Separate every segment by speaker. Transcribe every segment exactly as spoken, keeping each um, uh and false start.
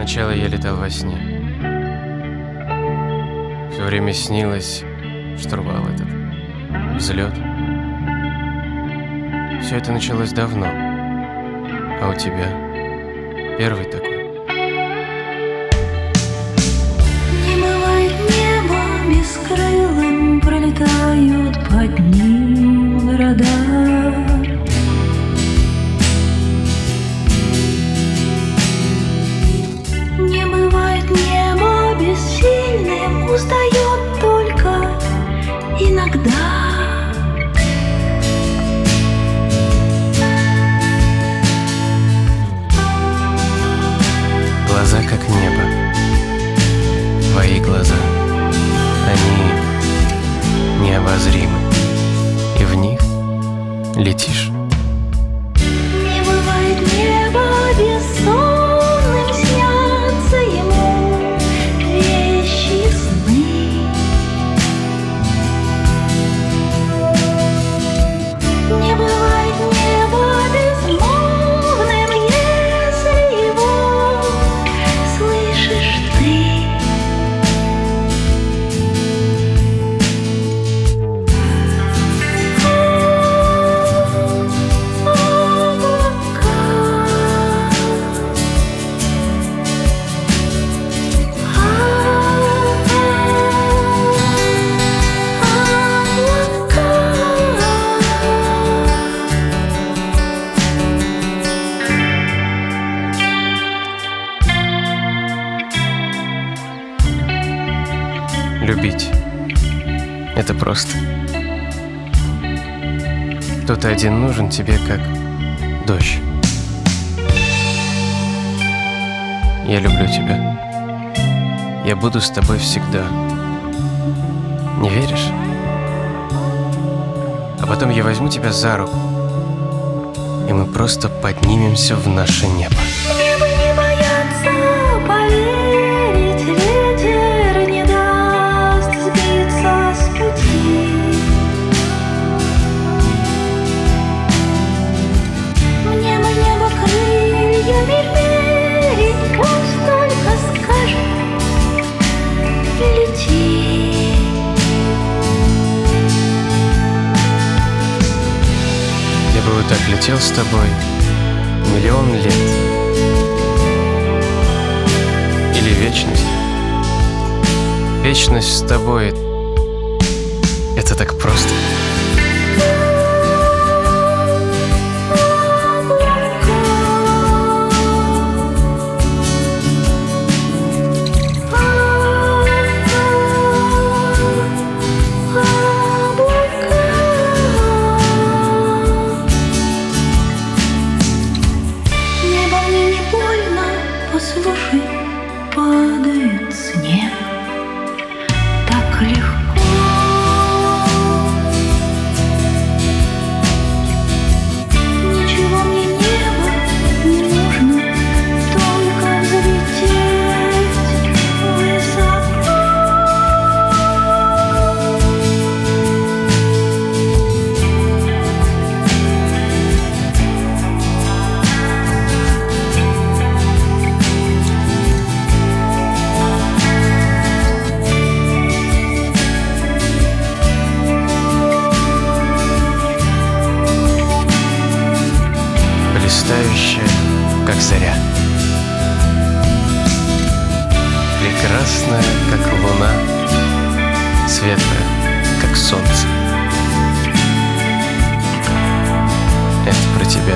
Speaker 1: Сначала я летал во сне. Все время снилось штурвал этот, взлет. Все это началось давно. А у тебя первый такой.
Speaker 2: Не бывает небо бескрылым, пролетают под ним города. Не бывает небо бессильным, устает только иногда.
Speaker 1: Глаза как небо, твои глаза, они необозримы, и в них летишь.
Speaker 2: Не бывает неба бессонным, снятся ему вещи сны. Не бывает неба безмолвным, если его слышишь ты.
Speaker 1: Любить — это просто. Кто-то один нужен тебе, как дождь. Я люблю тебя. Я буду с тобой всегда. Не веришь? А потом я возьму тебя за руку, и мы просто поднимемся в наше небо.
Speaker 2: Небо не боятся поверить, ветер не даст сбиться с пути. В небо, небо крыльями верить, пусть только скажет лети.
Speaker 1: Я бы вот так летел с тобой миллион лет. Или вечность. Вечность с тобой — это так просто.
Speaker 2: Послушай, падает снег так легко. Ничего мне небо не нужно, только взлететь высоко.
Speaker 1: Блистающая, как заря, прекрасная, как луна, светлая, как солнце. Это про тебя.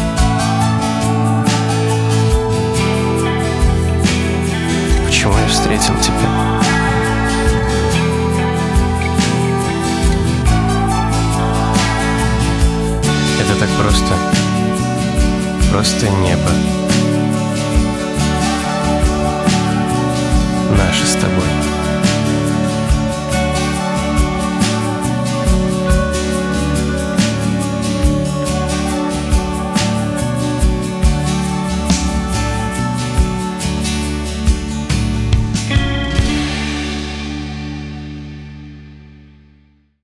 Speaker 1: Почему я встретил тебя? Это так просто. Просто небо. Наше с тобой.